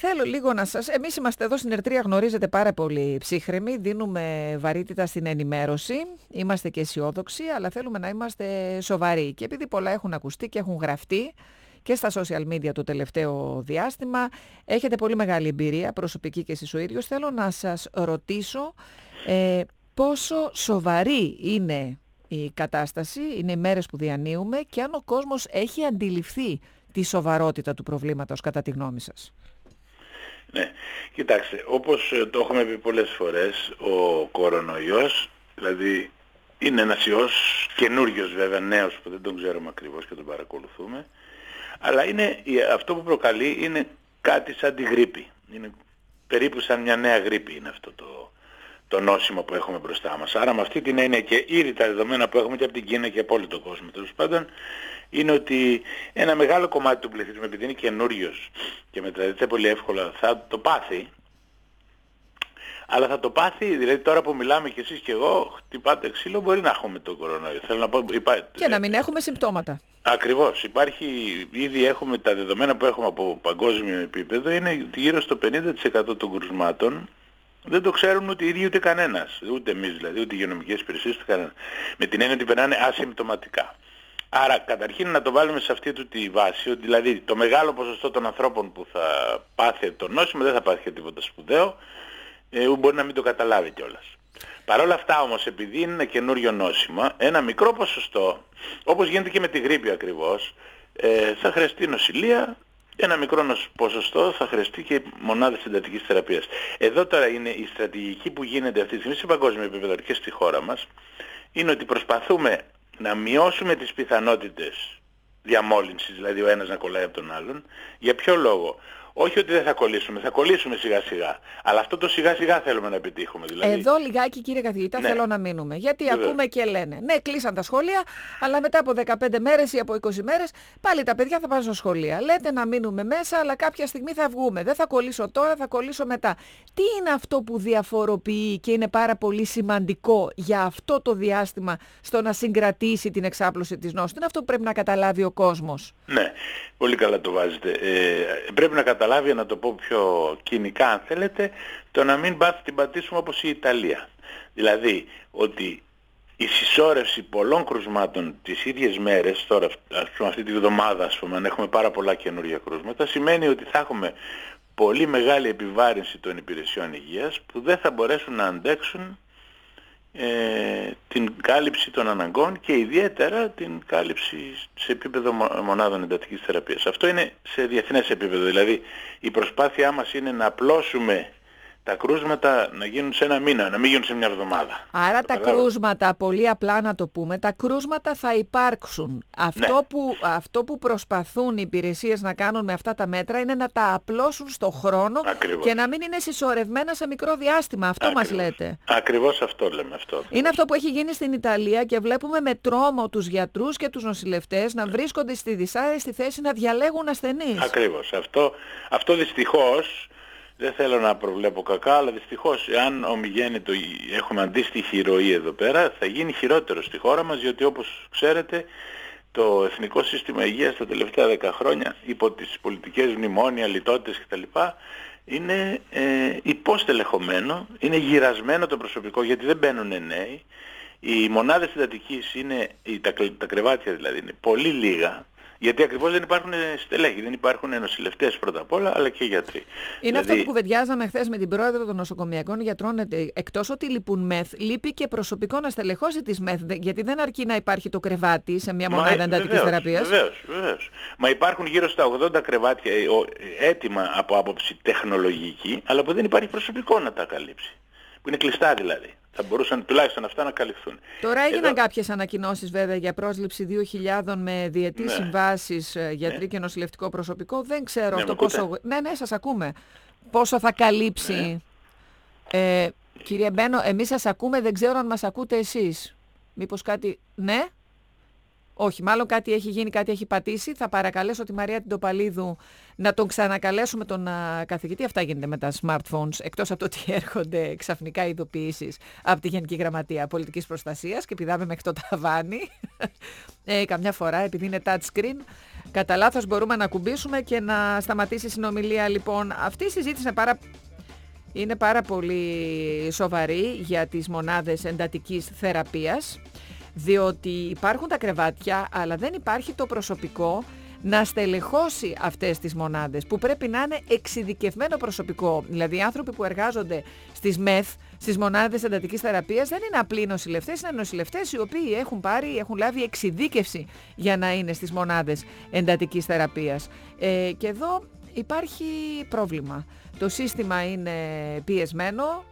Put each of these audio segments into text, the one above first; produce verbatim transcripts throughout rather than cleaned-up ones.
Θέλω λίγο να σας... Εμείς είμαστε εδώ στην Ερτρία, γνωρίζετε, πάρα πολύ ψύχρεμοι, δίνουμε βαρύτητα στην ενημέρωση, είμαστε και αισιόδοξοι, αλλά θέλουμε να είμαστε σοβαροί. Και επειδή πολλά έχουν ακουστεί και έχουν γραφτεί και στα social media το τελευταίο διάστημα, έχετε πολύ μεγάλη εμπειρία, προσωπική και εσείς ο ίδιος, θέλω να σας ρωτήσω ε, πόσο σοβαρή είναι η κατάσταση, είναι οι μέρες που διανύουμε και αν ο κόσμος έχει αντιληφθεί τη σοβαρότητα του προβλήματος κατά τη γνώμη σας. Ναι, κοιτάξτε, όπως το έχουμε πει πολλές φορές, ο κορονοϊός, δηλαδή είναι ένας ιός καινούριος βέβαια, νέος που δεν τον ξέρουμε ακριβώς και τον παρακολουθούμε, αλλά είναι, αυτό που προκαλεί είναι κάτι σαν τη γρίπη. Είναι περίπου σαν μια νέα γρίπη είναι αυτό το, το νόσημα που έχουμε μπροστά μας. Άρα με αυτή την έννοια και ήδη τα δεδομένα που έχουμε και από την Κίνα και από όλο τον κόσμο τέλος πάντων, είναι ότι ένα μεγάλο κομμάτι του πληθυσμού, επειδή είναι καινούριος και μεταδίδεται πολύ εύκολα, θα το πάθει. Αλλά θα το πάθει, δηλαδή τώρα που μιλάμε κι εσείς και εγώ, χτυπάτε ξύλο, μπορεί να έχουμε το κορονοϊό. Θέλω να πω, υπά... Και να μην έχουμε συμπτώματα. Ακριβώς. Υπάρχει, ήδη έχουμε τα δεδομένα που έχουμε από παγκόσμιο επίπεδο, είναι γύρω στο πενήντα τοις εκατό των κρουσμάτων. Δεν το ξέρουν ούτε οι ίδιοι ούτε κανένας. Ούτε εμείς δηλαδή, ούτε οι υγειονομικές υπηρεσίες, ούτε κανένας. Με την έννοια ότι περνάνε ασυμπτωματικά. Άρα καταρχήν να το βάλουμε σε αυτή του τη βάση, ότι δηλαδή το μεγάλο ποσοστό των ανθρώπων που θα πάθει το νόσημα δεν θα πάθει τίποτα σπουδαίο, ε, μπορεί να μην το καταλάβει κιόλας. Παρ' όλα αυτά όμως, επειδή είναι ένα καινούριο νόσημα, ένα μικρό ποσοστό, όπως γίνεται και με τη γρίπη ακριβώς, ε, θα χρειαστεί νοσηλεία, ένα μικρό ποσοστό θα χρειαστεί και μονάδες εντατικής θεραπείας. Εδώ τώρα είναι η στρατηγική που γίνεται αυτή τη στιγμή σε παγκόσμιο επίπεδο και στη χώρα μας, είναι ότι προσπαθούμε να μειώσουμε τις πιθανότητες διαμόλυνσης, δηλαδή ο ένας να κολλάει από τον άλλον. Για ποιο λόγο? Όχι ότι δεν θα κολλήσουμε, θα κολλήσουμε σιγά σιγά. Αλλά αυτό το σιγά σιγά θέλουμε να επιτύχουμε. Δηλαδή... Εδώ λιγάκι, κύριε καθηγητά, ναι, θέλω να μείνουμε. Γιατί Βέβαια. ακούμε και λένε, ναι, κλείσαν τα σχολεία, αλλά μετά από δεκαπέντε μέρες ή από είκοσι μέρες πάλι τα παιδιά θα πάνε στο σχολείο. Λέτε να μείνουμε μέσα, αλλά κάποια στιγμή θα βγούμε. Δεν θα κολλήσω τώρα, θα κολλήσω μετά. Τι είναι αυτό που διαφοροποιεί και είναι πάρα πολύ σημαντικό για αυτό το διάστημα στο να συγκρατήσει την εξάπλωση της νόσου? Είναι αυτό που πρέπει να καταλάβει ο κόσμος. Ναι, πολύ καλά το βάζετε. Ε, πρέπει να καταλάβει, να το πω πιο κοινικά αν θέλετε, το να μην πάθει την πατήσουμε όπως η Ιταλία. Δηλαδή ότι η συσσόρευση πολλών κρουσμάτων τις ίδιες μέρες, τώρα ας πούμε αυτή τη βδομάδα ας πούμε, αν έχουμε πάρα πολλά καινούργια κρούσματα, σημαίνει ότι θα έχουμε πολύ μεγάλη επιβάρυνση των υπηρεσιών υγείας που δεν θα μπορέσουν να αντέξουν Ε, την κάλυψη των αναγκών και ιδιαίτερα την κάλυψη σε επίπεδο μονάδων εντατικής θεραπείας. Αυτό είναι σε διεθνές επίπεδο, δηλαδή η προσπάθειά μας είναι να απλώσουμε τα κρούσματα να γίνουν σε ένα μήνα, να μην γίνουν σε μια εβδομάδα. Άρα το τα καταλάβω. κρούσματα, πολύ απλά να το πούμε, τα κρούσματα θα υπάρξουν. Αυτό, ναι. που, αυτό που προσπαθούν οι υπηρεσίες να κάνουν με αυτά τα μέτρα είναι να τα απλώσουν στο χρόνο. Ακριβώς. Και να μην είναι συσσωρευμένα σε μικρό διάστημα. Αυτό Ακριβώς. μας λέτε. Ακριβώς αυτό λέμε. Αυτό, ακριβώς. Είναι αυτό που έχει γίνει στην Ιταλία και βλέπουμε με τρόμο τους γιατρούς και τους νοσηλευτές να βρίσκονται στη δυσάρεστη θέση να διαλέγουν ασθενείς. Ακριβώς. Αυτό, αυτό δυστυχώς, δεν θέλω να προβλέπω κακά, αλλά δυστυχώς εάν ομιγέννητο έχουμε αντίστοιχη ροή εδώ πέρα, θα γίνει χειρότερο στη χώρα μας, γιατί όπως ξέρετε το Εθνικό Σύστημα Υγείας τα τελευταία δέκα χρόνια υπό τις πολιτικές μνημόνια, λιτότητες κτλ. Είναι ε, υποστελεχωμένο, είναι γυρασμένο το προσωπικό γιατί δεν μπαίνουν νέοι. Οι μονάδες εντατικής είναι, τα, τα κρεβάτια δηλαδή είναι πολύ λίγα. Γιατί ακριβώς δεν υπάρχουν στελέχη, δεν υπάρχουν νοσηλευτές πρώτα απ' όλα, αλλά και γιατροί. Είναι δηλαδή... αυτό που κουβεντιάζαμε χθες με την πρόεδρο των νοσοκομιακών γιατρών. Εκτός ότι λείπουν μεθ, λείπει και προσωπικό να στελεχώσει τις μεθ, γιατί δεν αρκεί να υπάρχει το κρεβάτι σε μια μονάδα εντατικής θεραπείας. Βεβαίως, βεβαίως. Μα υπάρχουν γύρω στα ογδόντα κρεβάτια έτοιμα από άποψη τεχνολογική, αλλά που δεν υπάρχει προσωπικό να τα καλύψει. Που είναι κλειστά δηλαδή. Θα μπορούσαν τουλάχιστον αυτά να καλυφθούν. Τώρα έγιναν Εδώ... κάποιες ανακοινώσεις βέβαια για πρόσληψη δύο χιλιάδων με διετής ναι. συμβάσεις γιατροί ναι. και νοσηλευτικό προσωπικό. Δεν ξέρω ναι, αυτό πόσο... Ναι, ναι, σας ακούμε. Πόσο θα καλύψει. Ναι. Ε, κύριε Μπένο, εμείς σας ακούμε, δεν ξέρω αν μας ακούτε εσείς. Μήπως κάτι... Ναι. Όχι, μάλλον κάτι έχει γίνει, κάτι έχει πατήσει. Θα παρακαλέσω τη Μαρία Τιντοπαλίδου να τον ξανακαλέσουμε τον α, καθηγητή. Αυτά γίνεται με τα smartphones, εκτός από το ότι έρχονται ξαφνικά ειδοποιήσεις από τη Γενική Γραμματεία Πολιτικής Προστασίας και πηδάμε μέχρι το ταβάνι. ε, καμιά φορά, επειδή είναι touchscreen, κατά λάθος μπορούμε να κουμπίσουμε και να σταματήσει η συνομιλία. Λοιπόν, αυτή η συζήτηση είναι πάρα... είναι πάρα πολύ σοβαρή για τις μονάδες εντατικής θεραπείας, διότι υπάρχουν τα κρεβάτια, αλλά δεν υπάρχει το προσωπικό να στελεχώσει αυτές τις μονάδες, που πρέπει να είναι εξειδικευμένο προσωπικό. Δηλαδή οι άνθρωποι που εργάζονται στις ΜΕΘ, στις μονάδες εντατικής θεραπείας, δεν είναι απλοί νοσηλευτές, είναι νοσηλευτές οι οποίοι έχουν πάρει, έχουν λάβει εξειδίκευση για να είναι στις μονάδες εντατικής θεραπείας. Ε, και εδώ υπάρχει πρόβλημα. Το σύστημα είναι πιεσμένο,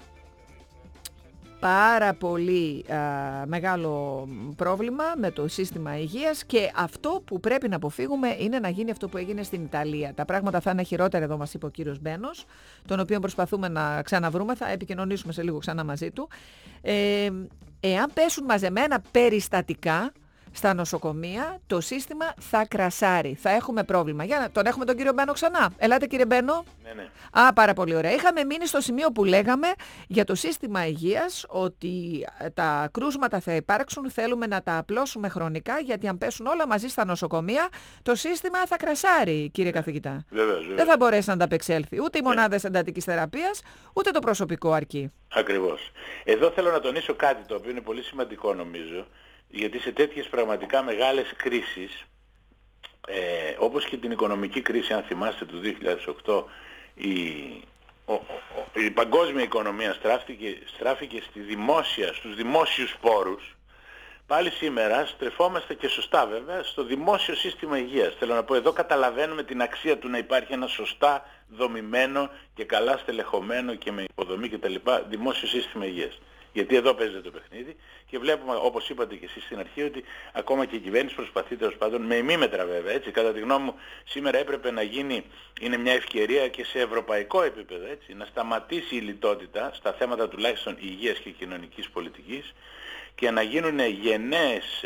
πάρα πολύ α, μεγάλο πρόβλημα με το σύστημα υγείας, και αυτό που πρέπει να αποφύγουμε είναι να γίνει αυτό που έγινε στην Ιταλία. Τα πράγματα θα είναι χειρότερα εδώ, μας είπε ο κύριος Μπένος, τον οποίο προσπαθούμε να ξαναβρούμε, θα επικοινωνήσουμε σε λίγο ξανά μαζί του. Ε, εάν πέσουν μαζεμένα περιστατικά στα νοσοκομεία, το σύστημα θα κρασάρει. Θα έχουμε πρόβλημα. Για να τον έχουμε τον κύριο Μπένο ξανά. Ελάτε κύριε Μπένο. Ναι, ναι. Α, πάρα πολύ ωραία. Είχαμε μείνει στο σημείο που λέγαμε για το σύστημα υγείας, ότι τα κρούσματα θα υπάρξουν, θέλουμε να τα απλώσουμε χρονικά, γιατί αν πέσουν όλα μαζί στα νοσοκομεία, το σύστημα θα κρασάρει, κύριε καθηγητά. Βεβαίως, βεβαίως. Δεν θα μπορέσει να ανταπεξέλθει ούτε οι μονάδες εντατικής θεραπείας, ούτε το προσωπικό αρκεί. Ακριβώς. Εδώ θέλω να τονίσω κάτι το οποίο είναι πολύ σημαντικό νομίζω, γιατί σε τέτοιες πραγματικά μεγάλες κρίσεις, ε, όπως και την οικονομική κρίση, αν θυμάστε, του δύο χιλιάδες οκτώ, η, ο, ο, η παγκόσμια οικονομία στράφηκε, στράφηκε στη δημόσια, στους δημόσιους πόρους. Πάλι σήμερα στρεφόμαστε, και σωστά βέβαια, στο δημόσιο σύστημα υγείας. Θέλω να πω, εδώ καταλαβαίνουμε την αξία του να υπάρχει ένα σωστά δομημένο και καλά στελεχωμένο και με υποδομή κτλ. Δημόσιο σύστημα υγείας. Γιατί εδώ παίζεται το παιχνίδι και βλέπουμε, όπως είπατε και εσείς στην αρχή, ότι ακόμα και η κυβέρνηση προσπαθεί, τέλος πάντων, με ημίμετρα βέβαια, έτσι, κατά τη γνώμη μου σήμερα έπρεπε να γίνει, είναι μια ευκαιρία και σε ευρωπαϊκό επίπεδο, έτσι, να σταματήσει η λιτότητα στα θέματα τουλάχιστον υγείας και κοινωνικής πολιτικής και να γίνουν γενναίες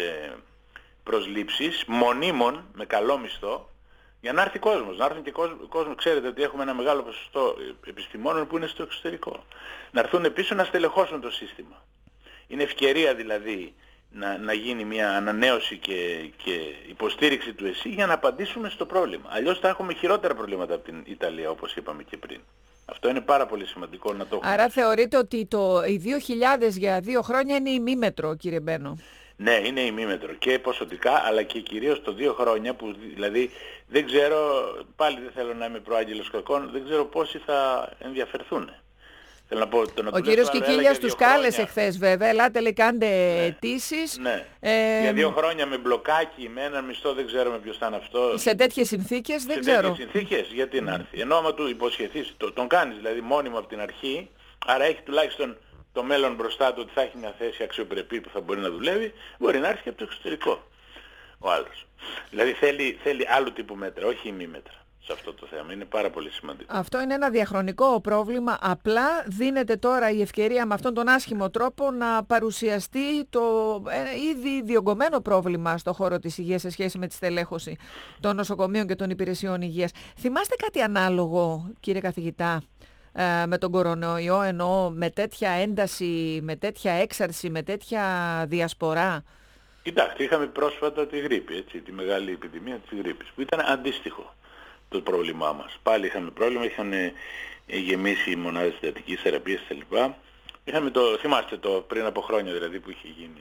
προσλήψεις μονίμων με καλό μισθό, για να έρθει κόσμος, να έρθουν και κόσμο, κόσμο. Ξέρετε ότι έχουμε ένα μεγάλο ποσοστό επιστημόνων που είναι στο εξωτερικό. Να έρθουν πίσω να στελεχώσουν το σύστημα. Είναι ευκαιρία δηλαδή να, να γίνει μια ανανέωση και, και υποστήριξη του ΕΣΥ για να απαντήσουμε στο πρόβλημα. Αλλιώς θα έχουμε χειρότερα προβλήματα από την Ιταλία, όπως είπαμε και πριν. Αυτό είναι πάρα πολύ σημαντικό να το έχουμε. Άρα θεωρείτε ότι το, οι δύο χιλιάδες για δύο χρόνια είναι ημίμετρο, κύριε Μπένο? Ναι, είναι ημίμετρο και ποσοτικά, αλλά και κυρίως το δύο χρόνια, που δηλαδή δεν ξέρω, πάλι δεν θέλω να είμαι προάγγελος κακών, δεν ξέρω πόσοι θα ενδιαφερθούν. Θέλω να πω, το να ο κύριος Κικίλιας τους κάλεσε εχθές βέβαια, ελάτε λέει κάντε ναι, αιτήσεις. Ναι, ε, για δύο χρόνια με μπλοκάκι, με έναν μισθό, δεν ξέρουμε ποιος θα είναι αυτό. Σε τέτοιες συνθήκες δεν σε ξέρω. Σε τέτοιες συνθήκες γιατί να έρθει. Ενώ άμα του υποσχεθείς, το, τον κάνεις δηλαδή μόνιμο από την αρχή, άρα έχει τουλάχιστον το μέλλον μπροστά του ότι θα έχει μια θέση αξιοπρεπή που θα μπορεί να δουλεύει, μπορεί να έρθει και από το εξωτερικό ο άλλος. Δηλαδή θέλει, θέλει άλλου τύπου μέτρα, όχι ημίμετρα σε αυτό το θέμα. Είναι πάρα πολύ σημαντικό. Αυτό είναι ένα διαχρονικό πρόβλημα. Απλά δίνεται τώρα η ευκαιρία με αυτόν τον άσχημο τρόπο να παρουσιαστεί το ε, ήδη διωγγωμένο πρόβλημα στο χώρο της υγείας σε σχέση με τη στελέχωση των νοσοκομείων και των υπηρεσιών υγείας. Θυμάστε κάτι ανάλογο, κύριε καθηγητά, με τον κορονοϊό, εννοώ με τέτοια ένταση, με τέτοια έξαρση, με τέτοια διασπορά? Κοιτάξτε, είχαμε πρόσφατα τη γρίπη, έτσι, τη μεγάλη επιδημία της γρίπης, που ήταν αντίστοιχο το πρόβλημά μας. Πάλι είχαμε πρόβλημα, είχαν γεμίσει οι μονάδες εντατικής θεραπείας κτλ. Είχαμε το, θυμάστε το πριν από χρόνια δηλαδή που είχε γίνει,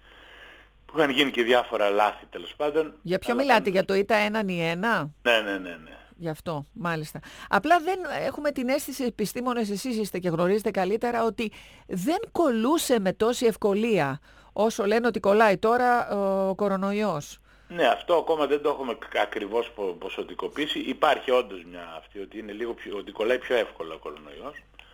που είχαν γίνει και διάφορα λάθη τέλος πάντων. Για ποιο μιλάτε, ήταν... για το ΙΤΑ ένα ή ένα? Ναι, ναι, ναι, ναι. Γι' αυτό, μάλιστα. Απλά δεν έχουμε την αίσθηση, επιστήμονες εσείς είστε και γνωρίζετε καλύτερα, ότι δεν κολλούσε με τόση ευκολία όσο λένε ότι κολλάει τώρα ο κορονοϊός. Ναι, αυτό ακόμα δεν το έχουμε ακριβώς ποσοτικοποιήσει. Υπάρχει όντως μια αυτή, ότι, είναι λίγο πιο, ότι κολλάει πιο εύκολα ο κορονοϊός.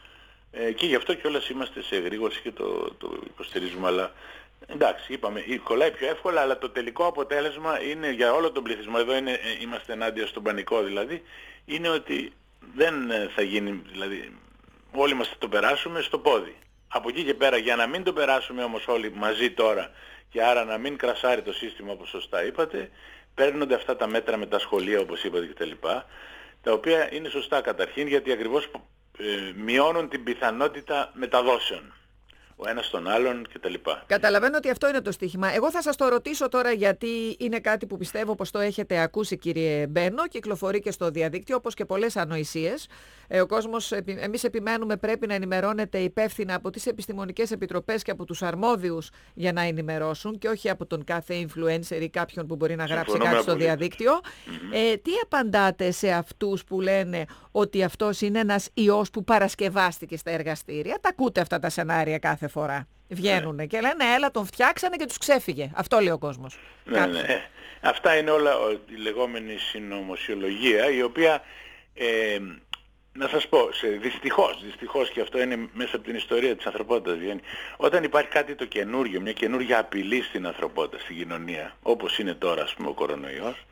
Ε, και γι' αυτό κιόλας είμαστε σε εγρήγορση και το, το υποστηρίζουμε. Αλλά εντάξει, είπαμε, κολλάει πιο εύκολα, αλλά το τελικό αποτέλεσμα είναι για όλο τον πληθυσμό. Εδώ είναι, είμαστε ενάντια στον πανικό δηλαδή. Είναι ότι δεν θα γίνει, δηλαδή όλοι μας θα το περάσουμε στο πόδι. Από εκεί και πέρα, για να μην το περάσουμε όμως όλοι μαζί τώρα και άρα να μην κρασάρει το σύστημα όπως σωστά είπατε, παίρνονται αυτά τα μέτρα με τα σχολεία όπως είπατε κτλ. Τα οποία είναι σωστά καταρχήν γιατί ακριβώς ε, μειώνουν την πιθανότητα μεταδόσεων. Ο ένας τον άλλον κτλ. Καταλαβαίνω ότι αυτό είναι το στοίχημα. Εγώ θα σας το ρωτήσω τώρα γιατί είναι κάτι που πιστεύω πως το έχετε ακούσει κύριε Μπένο, κυκλοφορεί και στο διαδίκτυο όπως και πολλές ανοησίες. Ε, ο κόσμος, εμείς επιμένουμε πρέπει να ενημερώνεται υπεύθυνα από τις επιστημονικές επιτροπές και από τους αρμόδιους για να ενημερώσουν και όχι από τον κάθε influencer ή κάποιον που μπορεί να γράψει Συμφωνούμε κάτι στο απολύτως. διαδίκτυο. Mm-hmm. Ε, τι απαντάτε σε αυτούς που λένε ότι αυτός είναι ένας ιός που παρασκευάστηκε στα εργαστήρια? Τα ακούτε αυτά τα σενάρια κάθε φορά. Βγαίνουν ναι. και λένε έλα τον φτιάξανε και τους ξέφυγε. Αυτό λέει ο κόσμος. Ναι, ναι. Αυτά είναι όλα η λεγόμενη συνωμοσιολογία η οποία ε, να σας πω, σε, δυστυχώς, δυστυχώς και αυτό είναι μέσα από την ιστορία της ανθρωπότητας βγαίνει. Όταν υπάρχει κάτι το καινούριο, μια καινούργια απειλή στην ανθρωπότητα, στην κοινωνία, όπως είναι τώρα ας πούμε ο κορονοϊός,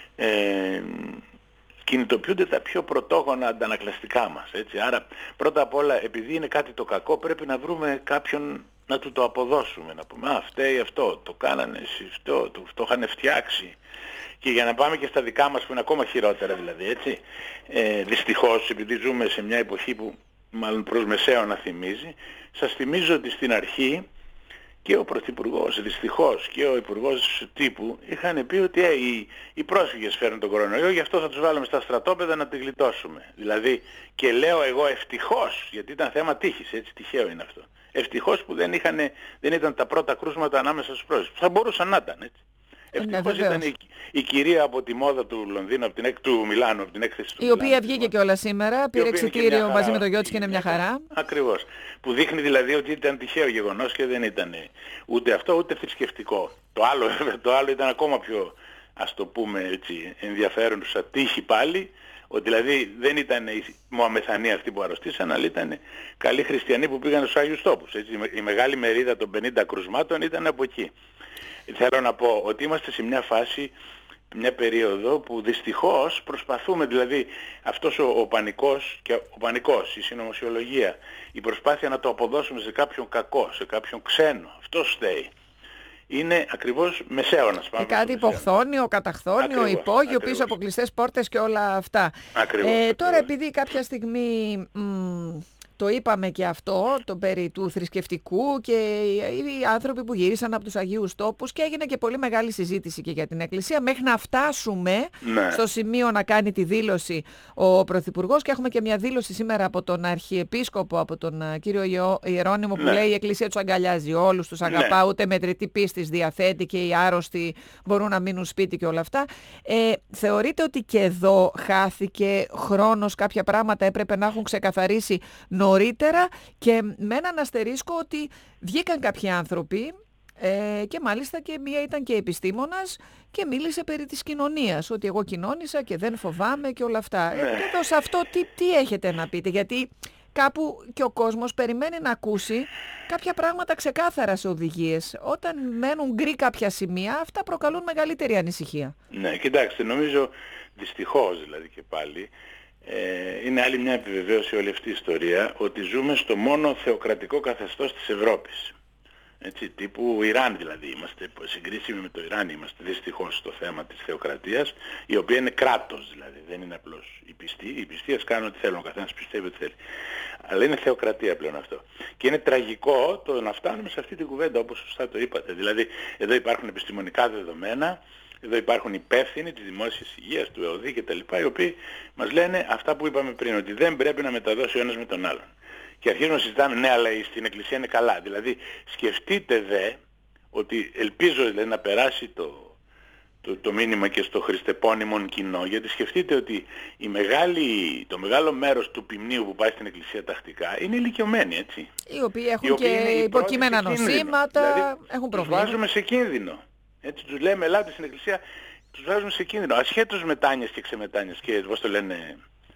ε, κινητοποιούνται τα πιο πρωτόγωνα αντανακλαστικά μας. Έτσι. Άρα πρώτα απ' όλα επειδή είναι κάτι το κακό πρέπει να βρούμε κάποιον να του το αποδώσουμε. Να πούμε α, φταίει αυτό, το κάνανε εσείς, αυτό, το, το είχαν φτιάξει. Και για να πάμε και στα δικά μας που είναι ακόμα χειρότερα δηλαδή, έτσι. Ε, δυστυχώς επειδή ζούμε σε μια εποχή που μάλλον προς μεσαίωνα θυμίζει, σας θυμίζω ότι στην αρχή και ο Πρωθυπουργός, δυστυχώς, και ο Υπουργός Τύπου είχαν πει ότι ε, οι, οι πρόσφυγες φέρνουν τον κορονοϊό, γι' αυτό θα τους βάλουμε στα στρατόπεδα να τη γλιτώσουμε. Δηλαδή, και λέω εγώ ευτυχώς, γιατί ήταν θέμα τύχης, έτσι, τυχαίο είναι αυτό. Ευτυχώς που δεν, είχαν, δεν ήταν τα πρώτα κρούσματα ανάμεσα στους πρόσφυγες. Θα μπορούσαν να ήταν, έτσι. Ευτυχώς ναι, ήταν η, η κυρία από τη μόδα του Λονδίνου, από την, του Μιλάνου, από την έκθεση του η Μιλάνου. Η οποία βγήκε κιόλα σήμερα, πήρε εξιτήριο μαζί με το γιο της και είναι μια χαρά. Ακριβώς. Που δείχνει δηλαδή ότι ήταν τυχαίο γεγονός και δεν ήταν ούτε αυτό ούτε θρησκευτικό. Το άλλο, το άλλο ήταν ακόμα πιο, ας το πούμε έτσι, ενδιαφέρουσα τύχη πάλι, ότι δηλαδή δεν ήταν οι Μωαμεθανοί αυτοί που αρρωστήσαν, αλλά ήταν καλοί χριστιανοί που πήγαν στους Άγιους Τόπους. Έτσι. Η μεγάλη μερίδα των πενήντα κρουσμάτων ήταν από εκεί. Θέλω να πω ότι είμαστε σε μια φάση, μια περίοδο που δυστυχώς προσπαθούμε, δηλαδή αυτός ο, ο πανικός, και ο πανικός, η συνωμοσιολογία, η προσπάθεια να το αποδώσουμε σε κάποιον κακό, σε κάποιον ξένο, αυτός φταίει. Είναι ακριβώς μεσαίωνας. Και κάτι υποχθόνιο, καταχθόνιο, υπόγειο, πίσω από κλειστές πόρτες και όλα αυτά. Ακριβώς, ε, ακριβώς. Τώρα επειδή κάποια στιγμή... Μ, το είπαμε και αυτό, το περί του θρησκευτικού και οι άνθρωποι που γύρισαν από τους Αγίους Τόπους και έγινε και πολύ μεγάλη συζήτηση και για την Εκκλησία μέχρι να φτάσουμε ναι. στο σημείο να κάνει τη δήλωση ο Πρωθυπουργός και έχουμε και μια δήλωση σήμερα από τον Αρχιεπίσκοπο, από τον κύριο Ιερώνυμο που ναι. λέει η Εκκλησία τους αγκαλιάζει όλους, τους αγαπά, ναι. ούτε μετρητή πίστης διαθέτει και οι άρρωστοι μπορούν να μείνουν σπίτι και όλα αυτά. Ε, θεωρείτε ότι και εδώ χάθηκε χρόνος, κάποια πράγματα έπρεπε να έχουν ξεκαθαρίσει νωρίτερα και με έναν αστερίσκο ότι βγήκαν κάποιοι άνθρωποι ε, και μάλιστα και μία ήταν και επιστήμονας και μίλησε περί της κοινωνίας, ότι εγώ κοινώνησα και δεν φοβάμαι και όλα αυτά. Ναι. Ε, εδώ σε αυτό τι, τι έχετε να πείτε, γιατί κάπου και ο κόσμος περιμένει να ακούσει κάποια πράγματα ξεκάθαρα σε οδηγίες. Όταν μένουν γκρι κάποια σημεία, αυτά προκαλούν μεγαλύτερη ανησυχία. Ναι, κοιτάξτε, νομίζω δυστυχώς δηλαδή και πάλι, Ε, είναι άλλη μια επιβεβαίωση όλη αυτή η ιστορία ότι ζούμε στο μόνο θεοκρατικό καθεστώς της Ευρώπης. Έτσι, τύπου Ιράν δηλαδή είμαστε, συγκρίσιμοι με το Ιράν είμαστε δυστυχώς στο θέμα της θεοκρατίας, η οποία είναι κράτος δηλαδή, δεν είναι απλώς οι πιστοί. Οι πιστοί ας κάνουν ό,τι θέλουν, ο καθένας πιστεύει ό,τι θέλει. Αλλά είναι θεοκρατία πλέον αυτό. Και είναι τραγικό το να φτάνουμε σε αυτή την κουβέντα όπως σωστά το είπατε. Δηλαδή εδώ υπάρχουν επιστημονικά δεδομένα, εδώ υπάρχουν υπεύθυνοι της δημόσιας υγείας, του ΕΟΔΗ και τα λοιπά, οι οποίοι μας λένε αυτά που είπαμε πριν, ότι δεν πρέπει να μεταδώσει ο ένας με τον άλλον. Και αρχίζουμε να συζητάμε, ναι, αλλά στην Εκκλησία είναι καλά. Δηλαδή, σκεφτείτε δε, ότι ελπίζω δηλαδή, να περάσει το, το, το μήνυμα και στο χριστεπώνυμον κοινό, γιατί σκεφτείτε ότι η μεγάλη, το μεγάλο μέρος του ποιμνίου που πάει στην Εκκλησία τακτικά είναι ηλικιωμένοι, έτσι. Οι οποίοι έχουν οι οποίοι και υποκείμενα νοσήματα, δηλαδή, έχουν προβλήματα. Τους βάζουμε σε κίνδυνο. Έτσι τους λέμε, ελάτε στην Εκκλησία, τους βάζουμε σε κίνδυνο. Ασχέτως μετάνοιες και ξεμετάνοιες και πώς το λένε,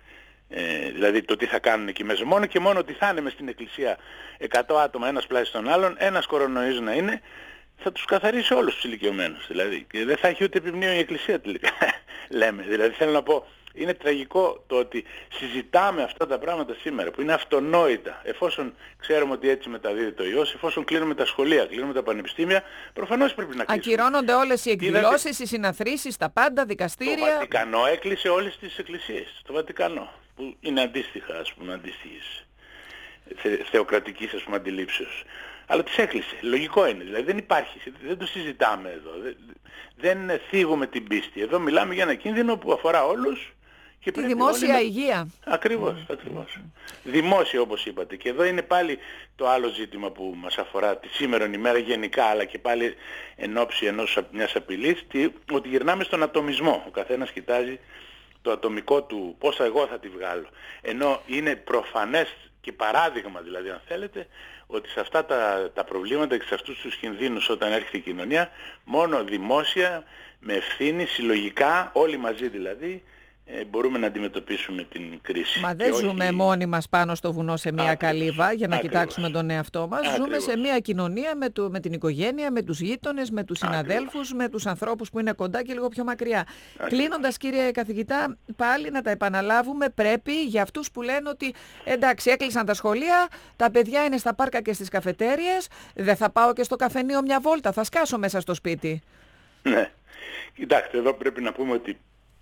ε, δηλαδή το τι θα κάνουν εκεί μέσα. Μόνο και μόνο ότι θα είναι μες στην Εκκλησία εκατό άτομα, ένας πλάι στον άλλον, ένας κορονοϊός να είναι, θα τους καθαρίσει όλους τους ηλικιωμένους. Δηλαδή, και δεν θα έχει ούτε επιμνείο η Εκκλησία τελικά. Λέμε, δηλαδή θέλω να πω, Είναι τραγικό το ότι συζητάμε αυτά τα πράγματα σήμερα που είναι αυτονόητα. Εφόσον ξέρουμε ότι έτσι μεταδίδεται ο ιός, εφόσον κλείνουμε τα σχολεία, κλείνουμε τα πανεπιστήμια, προφανώς πρέπει να κλείσουμε. Ακυρώνονται όλες οι εκδηλώσεις, οι συναθρήσεις, τα πάντα, δικαστήρια. Το Βατικανό έκλεισε όλες τις εκκλησίες. Το Βατικανό, που είναι αντίστοιχα, ας πούμε, αντίστοιχες θεοκρατικής, ας πούμε, αντιλήψεως. Αλλά τις έκλεισε. Λογικό είναι. Δηλαδή δεν υπάρχει. Δεν το συζητάμε εδώ. Δεν, δεν θίγουμε την πίστη. Εδώ μιλάμε για ένα κίνδυνο που αφορά όλους. Και τη δημόσια όλοι... υγεία. Ακριβώς, ακριβώς. Δημόσια όπως είπατε. Και εδώ είναι πάλι το άλλο ζήτημα που μας αφορά τη σήμερον ημέρα γενικά, αλλά και πάλι εν ώψη ενός, μιας απειλής, ότι γυρνάμε στον ατομισμό. Ο καθένας κοιτάζει το ατομικό του, πώς εγώ θα τη βγάλω. Ενώ είναι προφανές και παράδειγμα, δηλαδή αν θέλετε, ότι σε αυτά τα, τα προβλήματα και σε αυτούς τους κινδύνους όταν έρχεται η κοινωνία, μόνο δημόσια, με ευθύνη, συλλογικά, όλοι μαζί δηλαδή, ε, μπορούμε να αντιμετωπίσουμε την κρίση. Μα δεν ζούμε όχι... μόνοι μας πάνω στο βουνό σε μια Ακριβώς. καλύβα για να Ακριβώς. κοιτάξουμε τον εαυτό μας. Ακριβώς. Ζούμε σε μια κοινωνία με, το, με την οικογένεια, με τους γείτονες, με τους συναδέλφους, Ακριβώς. με τους ανθρώπους που είναι κοντά και λίγο πιο μακριά. Κλείνοντας, κύριε καθηγητά, πάλι να τα επαναλάβουμε, πρέπει για αυτούς που λένε ότι εντάξει, έκλεισαν τα σχολεία, τα παιδιά είναι στα πάρκα και στις καφετέριες, δεν θα πάω και στο καφενείο μια βόλτα, θα σκάσω μέσα στο σπίτι. Ναι. Κοιτάξτε, εδώ πρέπει να πούμε ότι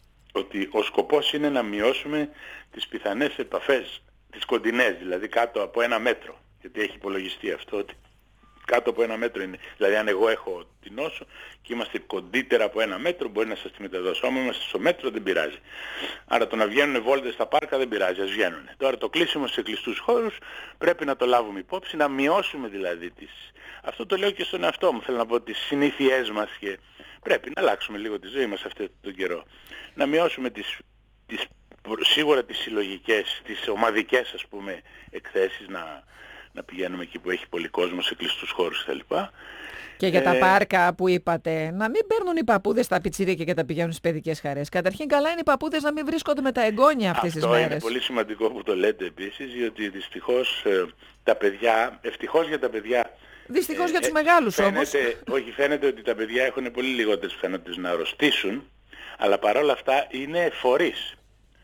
ότι ο σκοπός είναι να μειώσουμε τις πιθανές επαφές, τις κοντινές, δηλαδή κάτω από ένα μέτρο. Γιατί έχει υπολογιστεί αυτό, ότι κάτω από ένα μέτρο είναι. Δηλαδή αν εγώ έχω την νόσο και είμαστε κοντύτερα από ένα μέτρο, μπορεί να σας τη μεταδώσω. Άμα είμαστε στο μέτρο δεν πειράζει. Άρα το να βγαίνουν βόλτες στα πάρκα δεν πειράζει, ας βγαίνουν. Τώρα το κλείσιμο σε κλειστούς χώρους πρέπει να το λάβουμε υπόψη, να μειώσουμε δηλαδή τις... Αυτό το λέω και στον εαυτό μου, θέλω να πω τις συνήθειές μας και πρέπει να αλλάξουμε λίγο τη ζωή μας αυτόν τον καιρό. Να μειώσουμε τις, τις, σίγουρα τις συλλογικές, τις ομαδικές ας πούμε εκθέσεις, να, να πηγαίνουμε εκεί που έχει πολύ κόσμο σε κλειστούς χώρους κτλ. Και για τα ε, πάρκα που είπατε, να μην παίρνουν οι παππούδες τα πιτσιρίκια και τα πηγαίνουν στις παιδικές χαρές. Καταρχήν καλά είναι οι παππούδες να μην βρίσκονται με τα εγγόνια αυτές τις μέρες. Αυτό είναι πολύ σημαντικό που το λέτε επίσης, διότι δυστυχώς ε, τα παιδιά, ευτυχώς για τα παιδιά... Δυστυχώς ε, για τους ε, μεγάλους φαίνεται, όμως. Όχι, φαίνεται ότι τα παιδιά έχουν πολύ λιγότερες πιθανότητες να αρρωστήσουν, αλλά παρόλα αυτά είναι φορείς.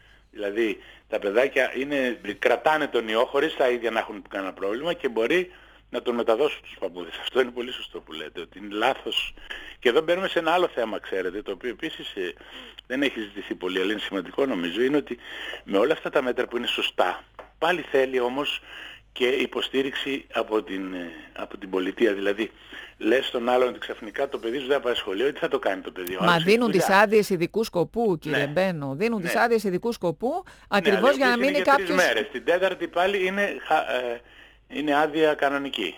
Δηλαδή τα παιδάκια είναι, κρατάνε τον ιό χωρίς τα ίδια να έχουν κανένα πρόβλημα και μπορεί να τον μεταδώσουν στους παππούδες. Αυτό είναι πολύ σωστό που λέτε, ότι είναι λάθος. Και εδώ μπαίνουμε σε ένα άλλο θέμα, ξέρετε, το οποίο επίσης ε, δεν έχει ζητηθεί πολύ, αλλά είναι σημαντικό νομίζω, είναι ότι με όλα αυτά τα μέτρα που είναι σωστά, πάλι θέλει όμως και υποστήριξη από την, από την πολιτεία. Δηλαδή, λες στον άλλον ότι ξαφνικά το παιδί σου δεν πάει σχολείο, τι θα το κάνει το παιδί. Μα δίνουν τις άδειες ειδικού σκοπού, κύριε ναι. Μπένο. Δίνουν ναι. τις άδειες ειδικού σκοπού, ακριβώς ναι, για να μείνει κάποιος... Τρεις μέρες. Την τέταρτη πάλι είναι, ε, είναι άδεια κανονική.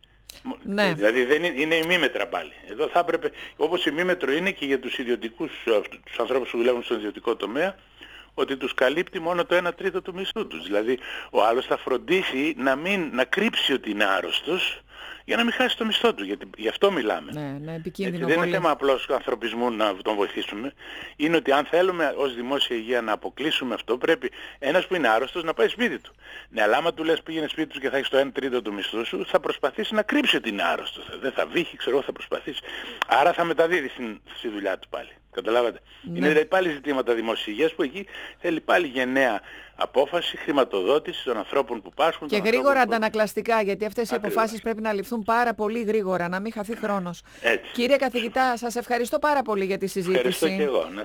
Ναι. Δηλαδή δεν είναι, είναι ημίμετρα πάλι. Εδώ θα έπρεπε, όπως ημίμετρο είναι και για τους ιδιωτικούς, τους ανθρώπους που δουλεύουν στον ιδιωτικό τομέα, ότι τους καλύπτει μόνο το ένα τρίτο του μισθού τους. Δηλαδή ο άλλος θα φροντίσει να, μην, να κρύψει ότι είναι άρρωστος για να μην χάσει το μισθό του. Γιατί γι' αυτό μιλάμε. Ναι, ναι, επικίνδυνο. Έτσι, δεν είναι θέμα απλώς ανθρωπισμού να τον βοηθήσουμε. Είναι ότι αν θέλουμε ως δημόσια υγεία να αποκλείσουμε αυτό, πρέπει ένας που είναι άρρωστος να πάει σπίτι του. Ναι, αλλά άμα του λες πήγαινε σπίτι του και θα έχεις το ένα τρίτο του μισθού σου, θα προσπαθήσει να κρύψει ότι είναι άρρωστος. Δεν θα βύχει, ξέρω, θα προσπαθήσει. Άρα θα μεταδίδει στην, στη δουλειά του πάλι. Καταλάβατε. Ναι. Είναι δηλαδή πάλι ζητήματα δημόσιας υγείας που εκεί θέλει πάλι γενναία απόφαση, χρηματοδότηση των ανθρώπων που πάσχουν. Και γρήγορα αντανακλαστικά, γιατί αυτές οι αποφάσεις πρέπει να ληφθούν πάρα πολύ γρήγορα, να μην χαθεί χρόνος. Έτσι. Κύριε καθηγητά, σας ευχαριστώ πάρα πολύ για τη συζήτηση. Ευχαριστώ και εγώ.